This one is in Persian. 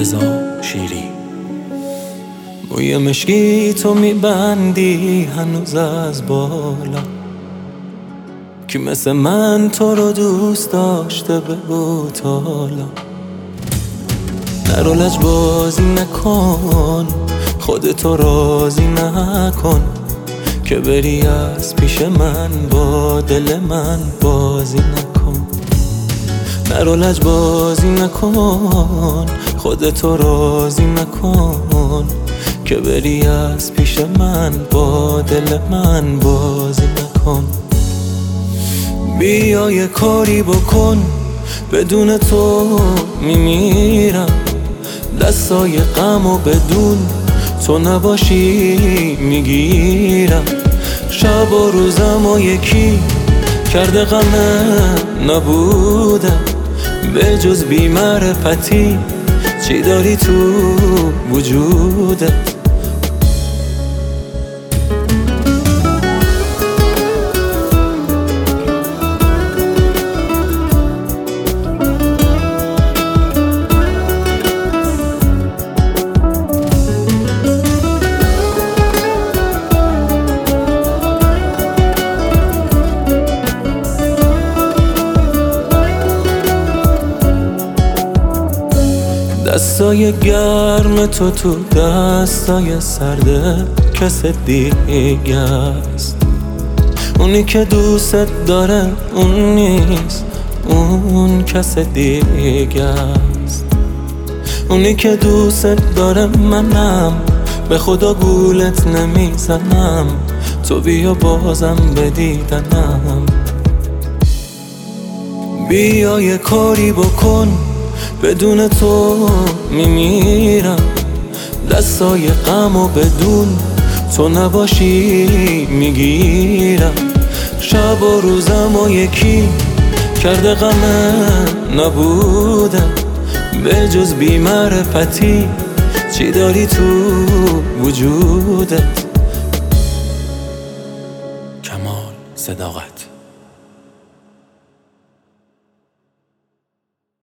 رضا شیری. موی مشکی تو میبندی هنوز از بالا، کی مثل من تو رو دوست داشته بگو تا حالا. نرو لجبازی نکن، خودتو راضی نکن، که بری از پیش من با دل من بازی نکن. نرو لجبازی نکن، خودتو راضی نکن، که بری از پیش من با دل من بازی نکن. بیا یه کاری بکن، بدون تو میمیرم. دستای غم و بدون تو نباشی میگیرم. شب و روزم و یکی کرده غمه نبودم، به جز بی‌معرفتی چی داری تو وجودت؟ دستای گرم تو تو دستای سرده کس دیگه است. اونی که دوست داره اون نیست، اون کس دیگه است. اونی که دوست داره منم، به خدا گولت نمیزنم، تو بیا بازم به دیدنم. بیا یه کاری بکن، بدون تو میمیرم. دستای غم و بدون تو نباشی میگیرم. شب و روزم و یکی کرده غمه نبودم، به جز بی‌معرفتی چی داری تو وجودت؟ کمال صداقت.